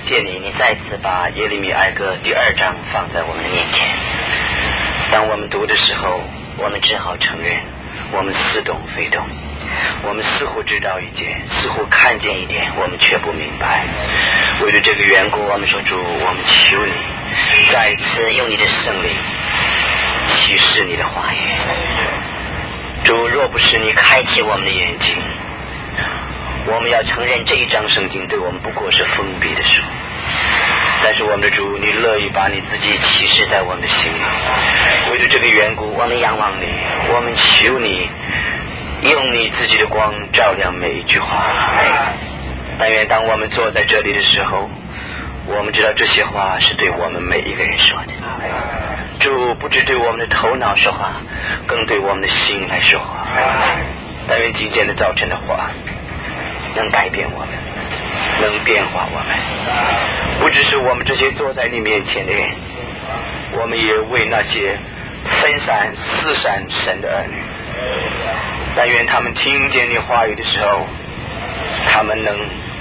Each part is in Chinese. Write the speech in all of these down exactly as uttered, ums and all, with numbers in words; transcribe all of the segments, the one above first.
谢你，你再次把耶利米哀歌第二章放在我们的面前。当我们读的时候，我们只好承认我们似懂非懂，我们似乎知道一点，似乎看见一点，我们却不明白。为了这个缘故，我们说主，我们求你再一次用你的圣灵启示你的话语。主，若不是你开启我们的眼睛，我们要承认这一章圣经对我们不过是封闭的书。但是我们的主，你乐意把你自己启示在我们的心里。为了这个缘故，我们仰望你，我们求你用你自己的光照亮每一句话。但愿当我们坐在这里的时候，我们知道这些话是对我们每一个人说的。主不只对我们的头脑说话，更对我们的心来说话。但愿今天的早晨的话能改变我们，能变化我们。不只是我们这些坐在你面前的人，我们也为那些分散四散神的儿女。但愿他们听见你话语的时候，他们能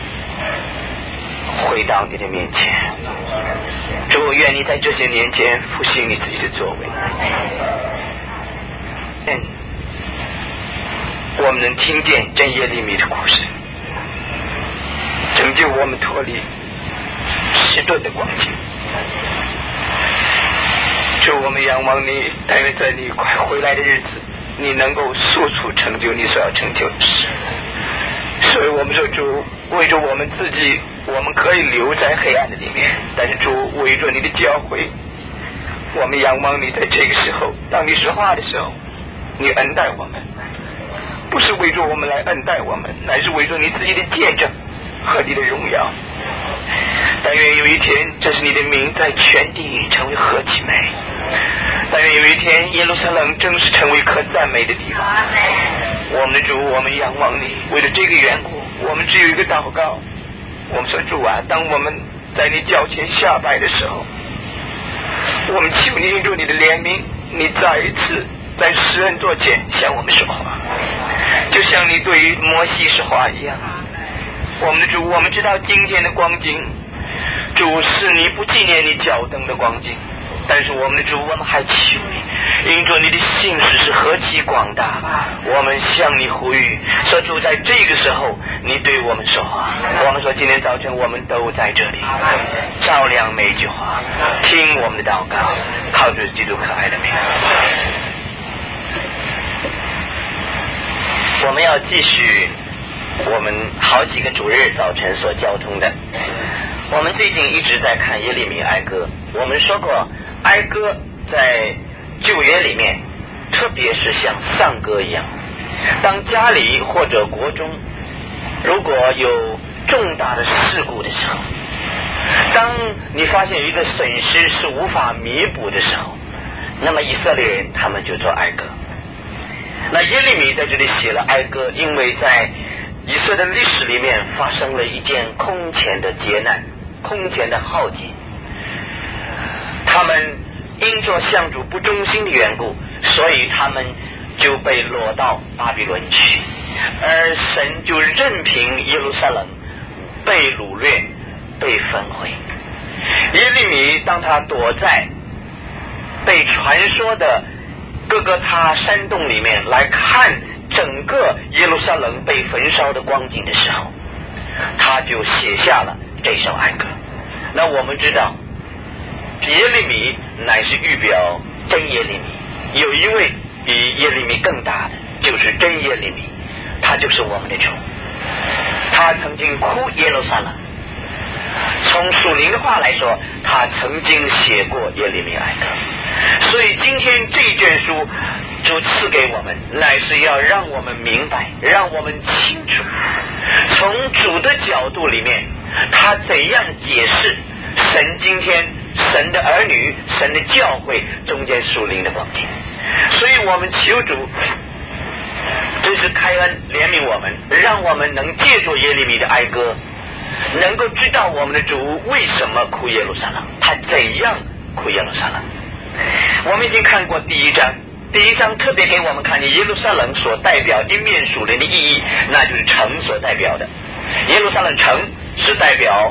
回到你的面前。主，愿你在这些年间复兴你自己的作为。嗯，我们能听见真耶利米的故事，拯救我们脱离迟钝的光景。主，我们仰望你，但愿在你快回来的日子，你能够速速成就你所要成就的事。所以我们说，主，为着我们自己，我们可以留在黑暗的里面，但是主，为着你的教诲，我们仰望你，在这个时候当你说话的时候，你恩待我们，不是为着我们来恩待我们，乃是为着你自己的见证和你的荣耀。但愿有一天，这是你的名在全地成为何其美。但愿有一天，耶路撒冷正式成为可赞美的地方。我们的主，我们仰望你，为了这个缘故，我们只有一个祷告。我们说，主啊，当我们在你脚前下拜的时候，我们求你因着你的怜悯，你再一次在施恩座前向我们说话，就像你对于摩西说话一样。我们的主，我们知道今天的光景，主是你不纪念你脚蹬的光景，但是我们的主，我们还求你，因着你的信实是何其广大，我们向你呼吁说，主，在这个时候你对我们说话。我们说今天早晨我们都在这里，照亮每一句话，听我们的祷告，靠着基督可爱的名。我们要继续我们好几个主日早晨所交通的。我们最近一直在看耶利米哀歌。我们说过，哀歌在旧约里面，特别是像丧歌一样，当家里或者国中如果有重大的事故的时候，当你发现有一个损失是无法弥补的时候，那么以色列人他们就做哀歌。那耶利米在这里写了哀歌，因为在以色列历史里面发生了一件空前的劫难，空前的浩劫。他们因着向主不忠心的缘故，所以他们就被落到巴比伦去，而神就任凭耶路撒冷被掳掠，被焚毁。耶利米当他躲在被传说的各个他山洞里面来看整个耶路撒冷被焚烧的光景的时候，他就写下了这首哀歌。那我们知道，耶利米乃是预表真耶利米，有一位比耶利米更大的，就是真耶利米，他就是我们的主。他曾经哭耶路撒冷，从属灵的话来说，他曾经写过耶利米哀歌。所以今天这卷书主赐给我们，乃是要让我们明白，让我们清楚，从主的角度里面，他怎样解释神今天神的儿女神的教会中间属灵的光景。所以我们求主真是开恩怜悯我们，让我们能借助耶利米的哀歌，能够知道我们的主为什么哭耶路撒冷，他怎样哭耶路撒冷。我们已经看过第一章，第一章特别给我们看见耶路撒冷所代表一面属灵的意义，那就是城所代表的。耶路撒冷城是代表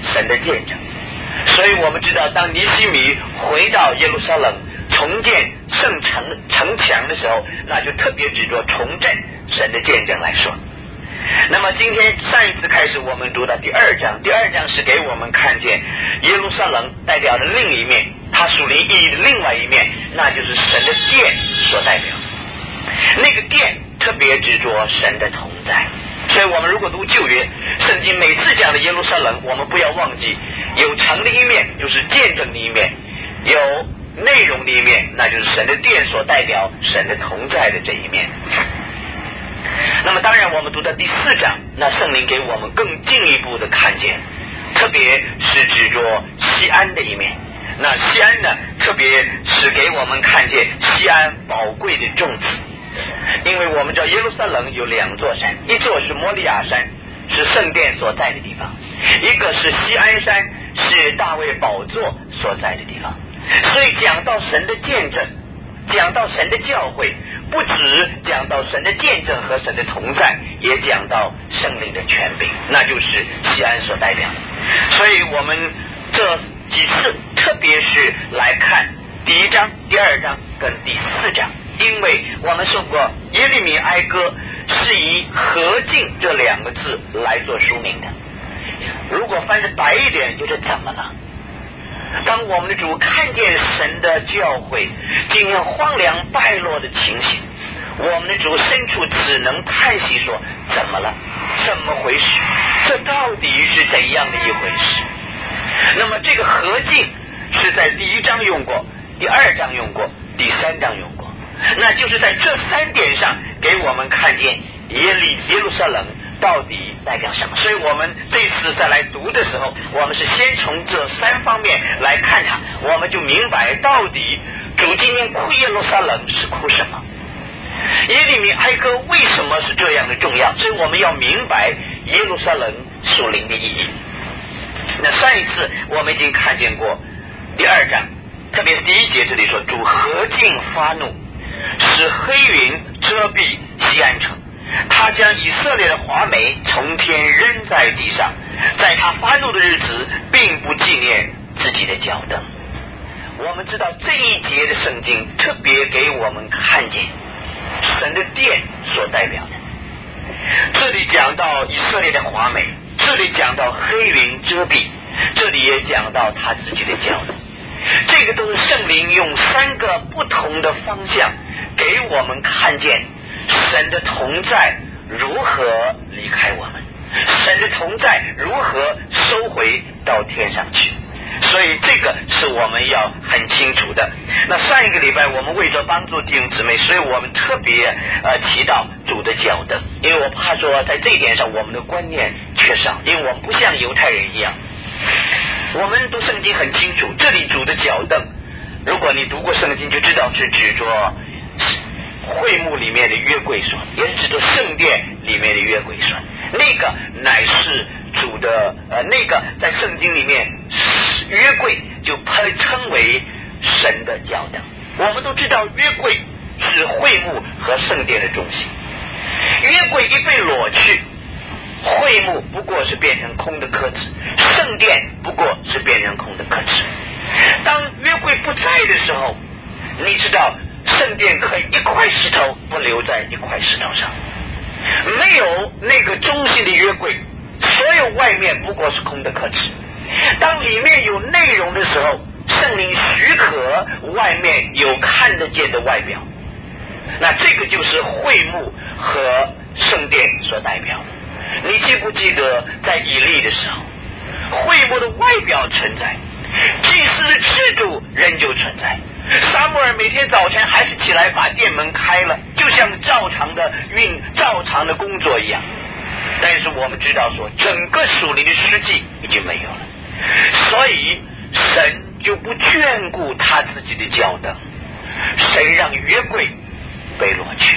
神的见证。所以我们知道，当尼希米回到耶路撒冷重建圣城城墙的时候，那就特别指着重振神的见证来说。那么今天上一次开始我们读到第二章，第二章是给我们看见耶路撒冷代表的另一面，它属灵意义的另外一面，那就是神的殿所代表。那个殿特别指着神的同在。所以我们如果读旧约圣经，每次讲的耶路撒冷，我们不要忘记有城的一面，就是见证的一面，有内容的一面，那就是神的殿所代表神的同在的这一面。那么当然我们读到第四章，那圣灵给我们更进一步的看见，特别是指着西安的一面。那西安呢，特别是给我们看见西安宝贵的种子。因为我们知道耶路撒冷有两座山，一座是摩利亚山，是圣殿所在的地方，一个是西安山，是大卫宝座所在的地方。所以讲到神的见证，讲到神的教诲，不只讲到神的见证和神的同在，也讲到圣灵的权柄，那就是西安所代表的。所以我们这几次特别是来看第一章、第二章跟第四章，因为我们说过耶利米哀歌是以和敬这两个字来做书名的。如果翻得白一点，就是怎么了？当我们的主看见神的教诲竟然荒凉败落的情形，我们的主深处只能叹息说，怎么了？怎么回事？这到底是怎样的一回事？那么这个和敬是在第一章用过，第二章用过，第三章用过，那就是在这三点上给我们看见耶利耶路撒冷到底代表什么。所以我们这次再来读的时候，我们是先从这三方面来看它，我们就明白到底主今天哭耶路撒冷是哭什么，耶利米哀歌为什么是这样的重要。所以我们要明白耶路撒冷属灵的意义。那上一次我们已经看见过第二章，特别是第一节这里说，主何竟发怒，使黑云遮蔽西安城，他将以色列的华美从天扔在地上，在他发怒的日子并不纪念自己的脚凳。我们知道这一节的圣经特别给我们看见神的殿所代表的，这里讲到以色列的华美，这里讲到黑云遮蔽，这里也讲到他自己的脚凳。这个都是圣灵用三个不同的方向给我们看见神的同在如何离开我们，神的同在如何收回到天上去。所以这个是我们要很清楚的。那上一个礼拜我们为着帮助弟兄姊妹，所以我们特别呃提到主的脚凳，因为我怕说在这一点上我们的观念缺少，因为我们不像犹太人一样，我们读圣经很清楚，这里主的脚凳，如果你读过圣经就知道是指着会幕里面的约柜栓，也是指着圣殿里面的约柜栓，那个乃是主的呃，那个在圣经里面约柜就称为神的脚凳。我们都知道约柜是会幕和圣殿的中心，约柜一被裸去，会幕不过是变成空的壳子，圣殿不过是变成空的壳子。当约柜不在的时候，你知道圣殿可以一块石头不留在一块石头上，没有那个中心的约柜，所有外面不过是空的壳子。当里面有内容的时候，圣灵许可外面有看得见的外表，那这个就是会幕和圣殿所代表的。你记不记得在以利的时候，会幕的外表存在，祭司的制度仍旧存在，撒母耳每天早晨还是起来把殿门开了，就像照常的运照常的工作一样。但是我们知道说整个属灵的实际已经没有了，所以神就不眷顾他自己的脚凳，神让约柜被裸去。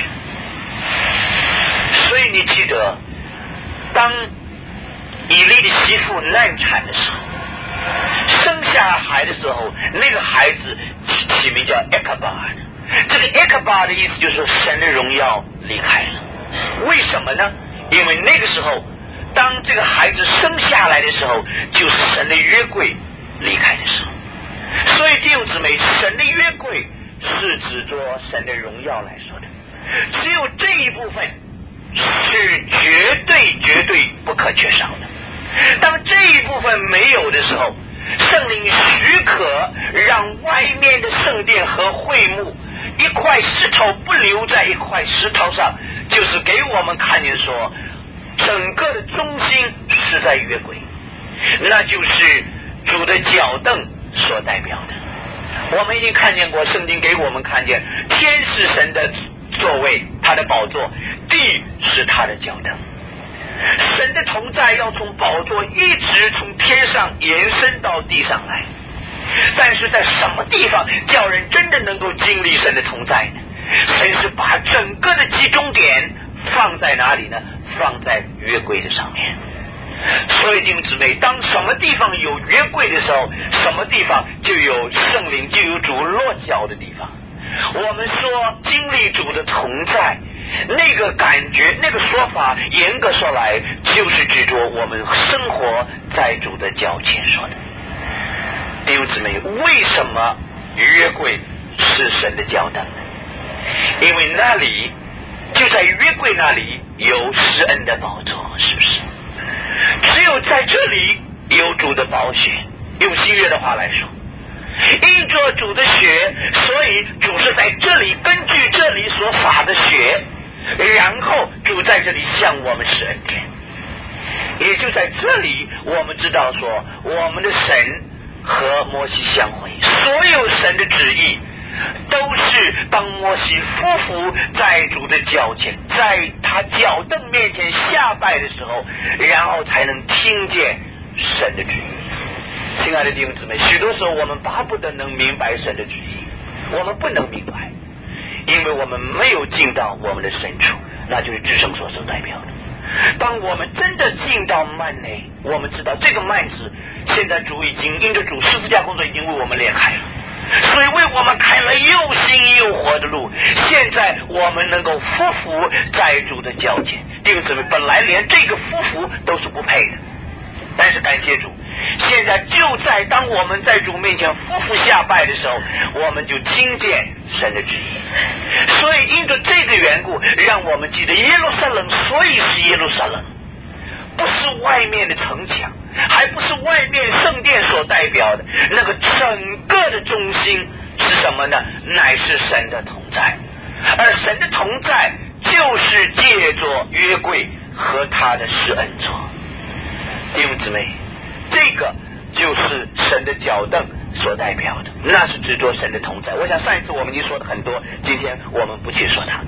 所以你记得当以利的媳妇难产的时候，生下孩的时候，那个孩子起名叫 Ichabod， 这个 Ichabod 的意思就是神的荣耀离开了。为什么呢？因为那个时候当这个孩子生下来的时候，就是神的约柜离开的时候。所以弟兄姊妹，神的约柜是指着神的荣耀来说的，只有这一部分是绝对绝对不可缺少的。当这一部分没有的时候，圣灵许可让外面的圣殿和会幕一块石头不留在一块石头上，就是给我们看见说整个的中心是在约柜，那就是主的脚凳所代表的。我们已经看见过，圣经给我们看见天是神的座位，他的宝座，地是他的脚凳。神的同在要从宝座一直从天上延伸到地上来，但是在什么地方叫人真的能够经历神的同在呢？神是把整个的集中点放在哪里呢？放在约柜的上面。所以弟兄姊妹，当什么地方有约柜的时候，什么地方就有圣灵，就有主落脚的地方。我们说经历主的同在，那个感觉，那个说法严格说来就是指着我们生活在主的脚前说的。弟兄姊妹，为什么约柜是神的脚凳呢？因为那里就在约柜那里有施恩的宝座，是不是？只有在这里有主的宝血，用新约的话来说，因着主的血，所以主是在这里根据这里所洒的血，然后主在这里向我们施恩典。也就在这里我们知道说，我们的神和摩西相会，所有神的旨意都是当摩西夫妇在主的脚前，在他脚凳面前下拜的时候，然后才能听见神的旨意。亲爱的弟兄姊妹，许多时候我们巴不得能明白神的旨意，我们不能明白，因为我们没有进到我们的深处，那就是至圣所所代表的。当我们真的进到幔内，我们知道这个幔子现在主已经因着主十字架工作已经为我们裂开了，所以为我们开了又新又活的路。现在我们能够匍匐在主的脚前，弟兄姊妹，本来连这个匍匐都是不配的，但是感谢主，现在就在当我们在主面前匍匐下拜的时候，我们就听见神的旨意。所以因着这个缘故，让我们记得耶路撒冷，所以是耶路撒冷，不是外面的城墙，还不是外面圣殿所代表的，那个整个的中心是什么呢？乃是神的同在。而神的同在就是借着约柜和他的施恩座。弟兄姊妹，这个就是神的脚凳所代表的，那是指着神的同在。我想上一次我们已经说的很多，今天我们不去说它。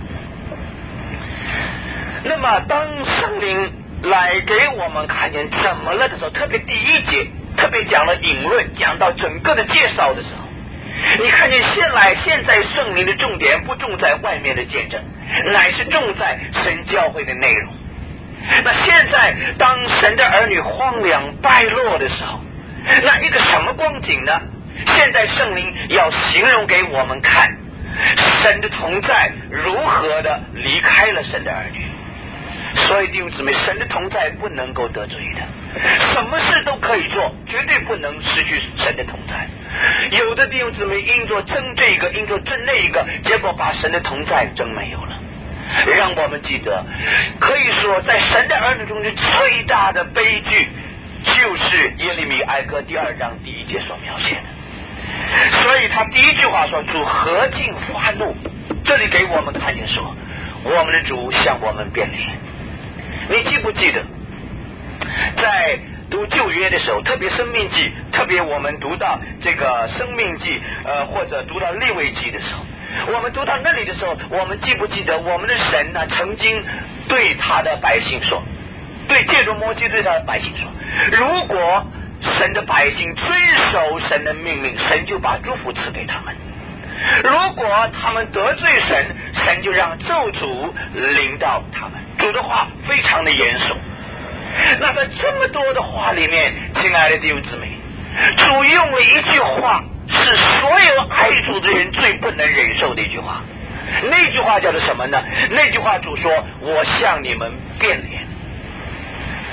那么当圣灵来给我们看见怎么了的时候，特别第一节特别讲了引论，讲到整个的介绍的时候，你看见现来现在圣灵的重点不重在外面的见证，乃是重在神教会的内容。那现在当神的儿女荒凉败落的时候，那一个什么光景呢？现在圣灵要形容给我们看神的同在如何的离开了神的儿女。所以弟兄姊妹，神的同在不能够得罪的，什么事都可以做，绝对不能失去神的同在。有的弟兄姊妹因着争这个，因着争那一个，结果把神的同在争没有了。让我们记得，可以说在神的儿女中间最大的悲剧，就是耶利米哀歌第二章第一节所描写的。所以他第一句话说，主何竟发怒，这里给我们看见说，我们的主向我们变脸。你记不记得在读旧约的时候，特别生命记，特别我们读到这个生命记呃，或者读到利未记的时候，我们读到那里的时候，我们记不记得我们的神呢曾经对他的百姓说，对借着摩西对他的百姓说，如果神的百姓遵守神的命令，神就把祝福赐给他们；如果他们得罪神，神就让咒诅临到他们。主的话非常的严肃。那在这么多的话里面，亲爱的弟兄姊妹，主用了一句话，是所有爱主的人最不能忍受的一句话。那句话叫做什么呢？那句话主说，我向你们变脸。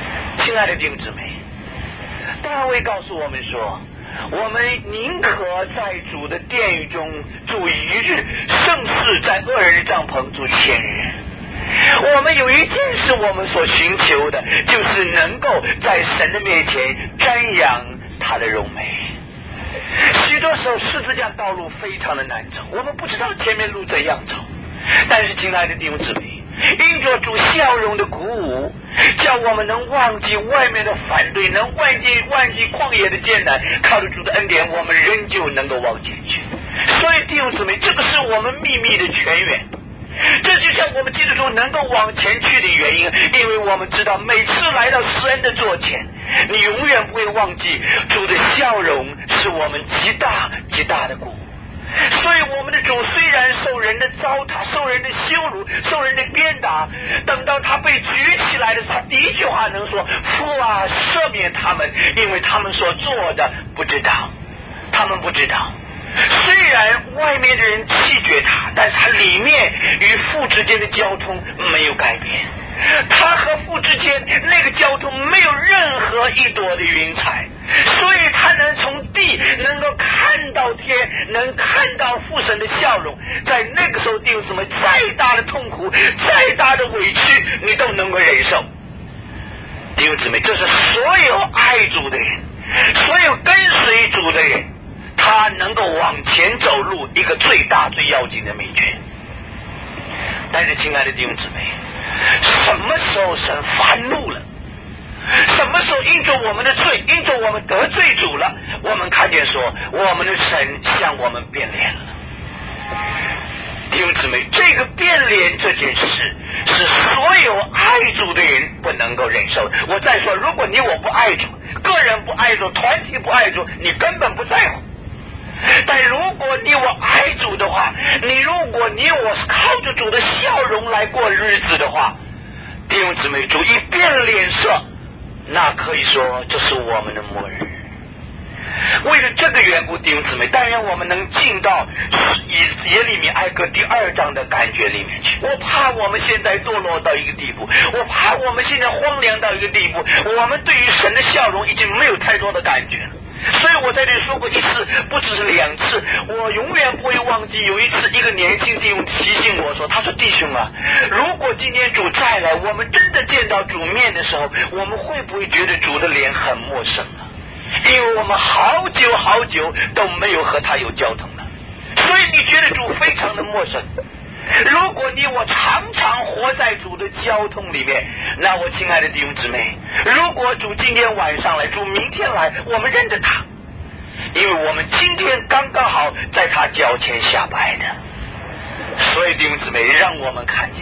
亲爱的弟兄姊妹，大卫告诉我们说，我们宁可在主的殿宇中住一日，胜似在恶人的帐篷住千日。我们有一件事我们所寻求的，就是能够在神的面前瞻仰他的荣美。许多时候十字架道路非常的难走，我们不知道前面路怎样走，但是亲爱的弟兄姊妹，因着主笑容的鼓舞，叫我们能忘记外面的反对，能忘记忘记旷野的艰难，靠着主的恩典，我们仍旧能够往前去。所以弟兄姊妹，这个是我们秘密的泉源，这就像我们基督徒能够往前去的原因，因为我们知道每次来到施恩的座前，你永远不会忘记主的笑容是我们极大极大的鼓舞。所以我们的主虽然受人的糟蹋，受人的羞辱，受人的鞭打，等到他被举起来的时候，他第一句话能说，父啊，赦免他们，因为他们所做的不知道，他们不知道。虽然外面的人弃绝他，但是他里面与父之间的交通没有改变，他和父之间那个交通没有任何一朵的云彩，所以他能从地能够看到天，能看到父神的笑容。在那个时候，弟兄姊妹，再大的痛苦，再大的委屈，你都能够忍受。弟兄姊妹，这是所有爱主的人，所有跟随主的人，他能够往前走路一个最大最要紧的秘诀。但是亲爱的弟兄姊妹，什么时候神发怒了，什么时候因着我们的罪，因着我们得罪主了，我们看见说我们的神向我们变脸了。弟兄姊妹，这个变脸这件事是所有爱主的人不能够忍受的。我再说，如果你我不爱主，个人不爱主，团体不爱主，你根本不在乎。但如果你我爱主的话，你如果你我是靠着主的笑容来过日子的话，弟兄姊妹，主一变脸色，那可以说这是我们的末日。为了这个缘故，弟兄姊妹，但愿我们能进到以耶利米哀歌第二章的感觉里面去。我怕我们现在堕落到一个地步，我怕我们现在荒凉到一个地步，我们对于神的笑容已经没有太多的感觉了。所以我在这里说过一次，不只是两次，我永远不会忘记。有一次一个年轻弟兄提醒我说，他说，弟兄啊，如果今天主再来，我们真的见到主面的时候，我们会不会觉得主的脸很陌生啊？因为我们好久好久都没有和他有交通了，所以你觉得主非常的陌生。如果你我常常活在主的交通里面，那我亲爱的弟兄姊妹，如果主今天晚上来，主明天来，我们认得他，因为我们今天刚刚好在他脚前下拜的。所以弟兄姊妹，让我们看见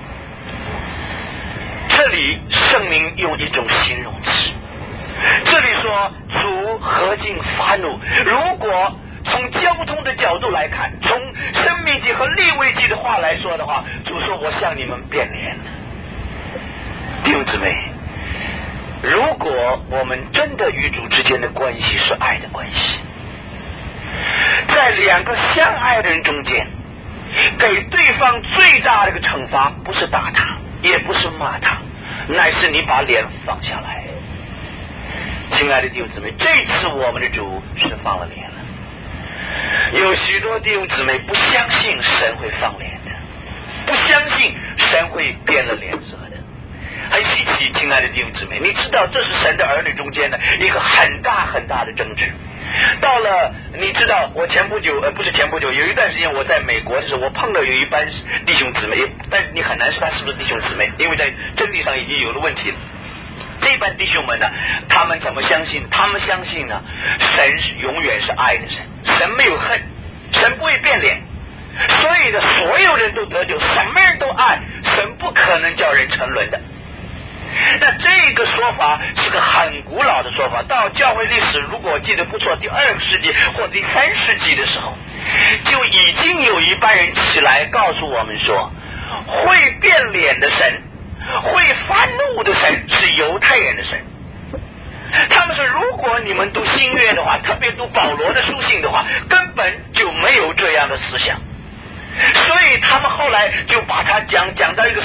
这里圣灵用一种形容词，这里说主何竟发怒。如果从交通的角度来看，从申命记和利未记的话来说的话，主说我向你们变脸了。弟兄姊妹，如果我们真的与主之间的关系是爱的关系，在两个相爱的人中间，给对方最大的一个惩罚，不是打他，也不是骂他，乃是你把脸放下来。亲爱的弟兄姊妹，这次我们的主是放了脸了。有许多弟兄姊妹不相信神会放脸的，不相信神会变了脸色的，很稀奇。亲爱的弟兄姊妹，你知道这是神的儿女中间的一个很大很大的争执。到了你知道，我前不久呃不是前不久有一段时间我在美国的时候，我碰到有一班弟兄姊妹，但是你很难说他是不是弟兄姊妹，因为在真理上已经有了问题了。这班弟兄们呢，他们怎么相信？他们相信呢，神是永远是爱的神，神没有恨，神不会变脸，所以呢，所有人都得救，什么人都爱，神不可能叫人沉沦的。那这个说法是个很古老的说法，到教会历史如果我记得不错，第二个世纪或第三世纪的时候，就已经有一班人起来告诉我们说，会变脸的神，会发怒的神是犹太人的神。他们说，如果你们读新约的话，特别读保罗的书信的话，根本就没有这样的思想。所以他们后来就把它讲讲到一个什么地步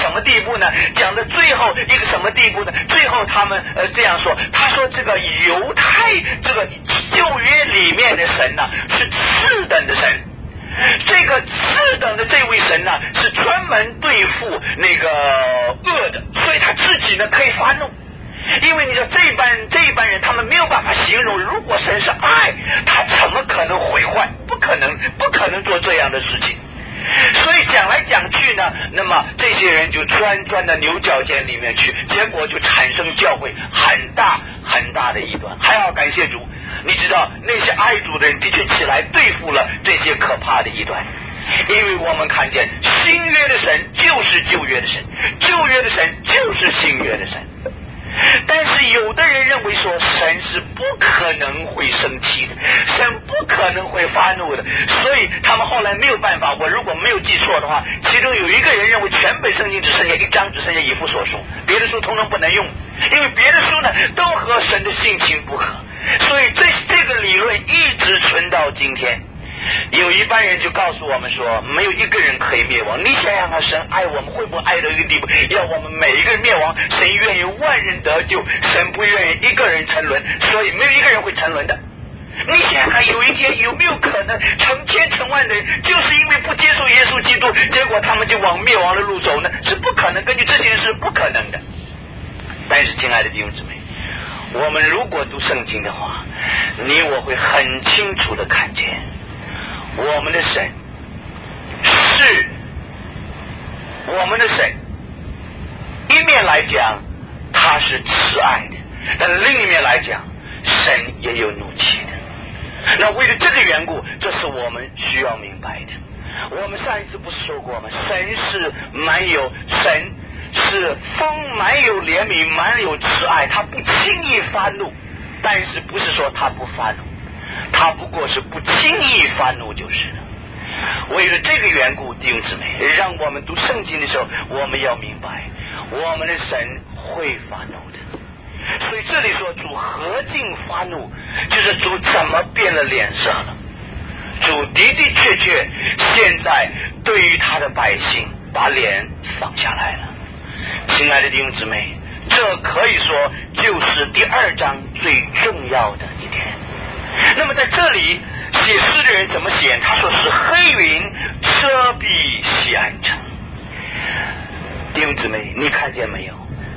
步呢？讲到最后一个什么地步呢？最后他们呃这样说，他说这个犹太这个旧约里面的神呢、啊、是次等的神，这个次等的这位神呢、啊、是专门对付那个恶的，所以他自己呢可以发怒。因为你说这一般这一般人他们没有办法形容，如果神是爱，他怎么可能毁坏？不可能，不可能做这样的事情。所以讲来讲去呢，那么这些人就钻钻到牛角尖里面去，结果就产生教会很大很大的异端。还要感谢主，你知道那些爱主的人的确起来对付了这些可怕的异端。因为我们看见新约的神就是旧约的神，旧约的神就是新约的神。但是有的人认为说神是不可能会生气的，神不可能会发怒的，所以他们后来没有办法。我如果没有记错的话，其中有一个人认为全本圣经只剩下一章，只剩下以弗所书，别的书通通不能用，因为别的书呢都和神的性情不合，所以这这个理论一直存到今天。有一般人就告诉我们说，没有一个人可以灭亡。你想想看，神爱我们会不会爱到一个地步，要我们每一个人灭亡？神愿意万人得救，神不愿意一个人沉沦，所以没有一个人会沉沦的。你想想看，有一天有没有可能成千成万的人就是因为不接受耶稣基督，结果他们就往灭亡的路走呢？是不可能，根据这件事不可能的。但是亲爱的弟兄姊妹，我们如果读圣经的话，你我会很清楚的看见我们的神是我们的神，一面来讲他是慈爱的，但另一面来讲神也有怒气的。那为了这个缘故，这是我们需要明白的。我们上一次不是说过吗？神是蛮有神是丰蛮有怜悯，蛮有慈爱，他不轻易发怒，但是不是说他不发怒，他不过是不轻易发怒就是了。为了这个缘故，弟兄姊妹，让我们读圣经的时候，我们要明白我们的神会发怒的。所以这里说主何竟发怒，就是主怎么变了脸色了。主的的确确现在对于他的百姓把脸放下来了。亲爱的弟兄姊妹，这可以说就是第二章最重要的一点。那么在这里写诗的人怎么写？他说是黑云遮蔽西安城。弟兄姊妹，你看见没有？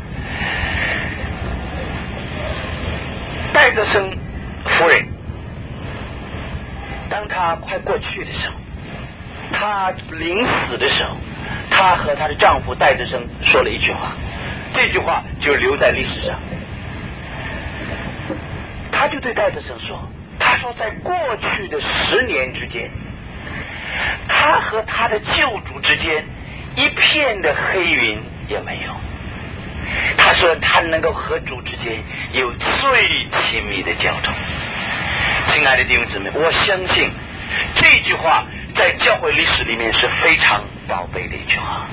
戴德生夫人，当她快过去的时候，她临死的时候，她和她的丈夫戴德生说了一句话，这句话就留在历史上。她就对戴德生说，他说在过去的十年之间，他和他的救主之间一片的黑云也没有。他说他能够和主之间有最亲密的交通。亲爱的弟兄姊妹，我相信这句话在教会历史里面是非常宝贝的一句话。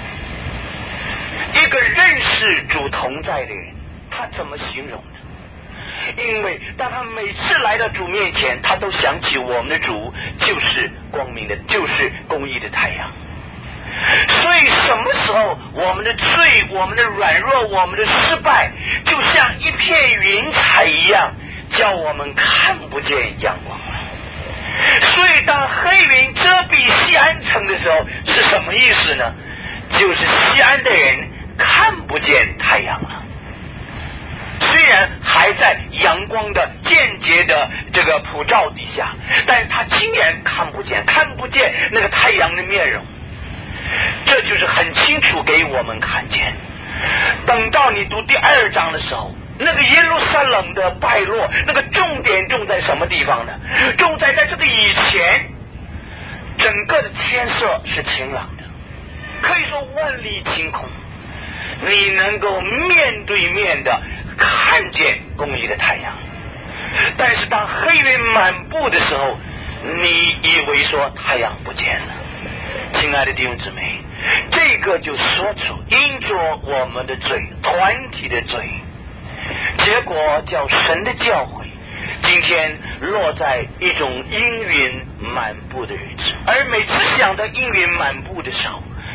一个认识主同在的人，他怎么形容呢？因为当他每次来到主面前，他都想起我们的主就是光明的，就是公义的太阳。所以什么时候我们的罪，我们的软弱，我们的失败，就像一片云彩一样，叫我们看不见阳光了。所以当黑云遮蔽西安城的时候，是什么意思呢？就是西安的人看不见太阳了。虽然还在阳光的间接的这个普照底下，但是他竟然看不见看不见那个太阳的面容。这就是很清楚给我们看见。等到你读第二章的时候，那个耶路撒冷的败落，那个重点重在什么地方呢？重在在这个以前整个的天色是晴朗的，可以说万里晴空，你能够面对面的看见公义的太阳。但是当黑云满布的时候，你以为说太阳不见了。亲爱的弟兄姊妹，这个就说出因着我们的罪，团体的罪，结果叫神的教诲今天落在一种阴云满布的日子。而每次想到阴云满布的时候，一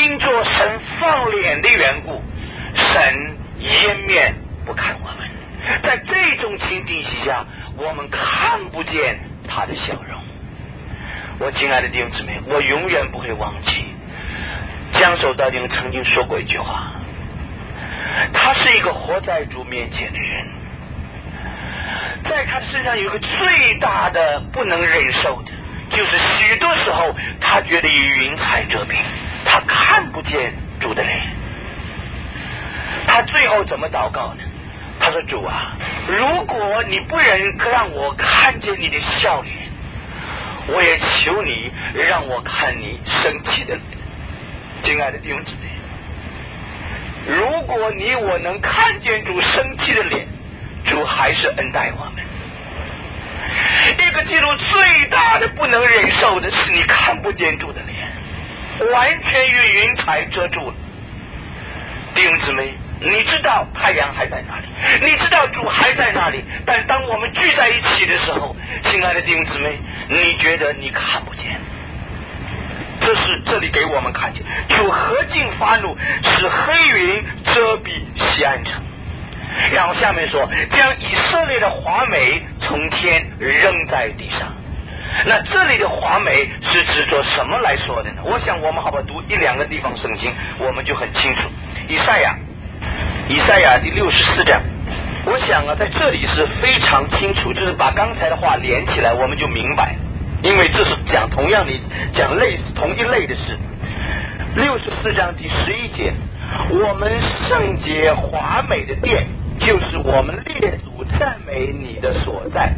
因着神放脸的缘故，神掩面不看我们。在这种情景下，我们看不见他的笑容。我亲爱的弟兄姊妹，我永远不会忘记江守道弟曾经说过一句话，他是一个活在主面前的人，在他的身上有一个最大的不能忍受的，就是许多时候他觉得以云彩遮蔽，他看不见主的脸。他最后怎么祷告呢？他说，主啊，如果你不忍让我看见你的笑脸，我也求你让我看你生气的脸。亲爱的弟兄姊妹，如果你我能看见主生气的脸，主还是恩待我们。一个基督最大的不能忍受的是你看不见主的脸，完全与云彩遮住了。弟兄姊妹，你知道太阳还在那里，你知道主还在那里，但当我们聚在一起的时候，亲爱的弟兄姊妹，你觉得你看不见。这是这里给我们看见，主何竟发怒，使黑云遮蔽西安城。然后下面说，将以色列的华美从天扔在地上。那这里的华美是指着什么来说的呢？我想我们好不好读一两个地方圣经，我们就很清楚。以赛亚以赛亚第六十四章，我想啊，在这里是非常清楚，就是把刚才的话连起来，我们就明白，因为这是讲同样的讲类似同一类的事。六十四章第十一节，我们圣洁华美的殿，就是我们列祖赞美你的所在。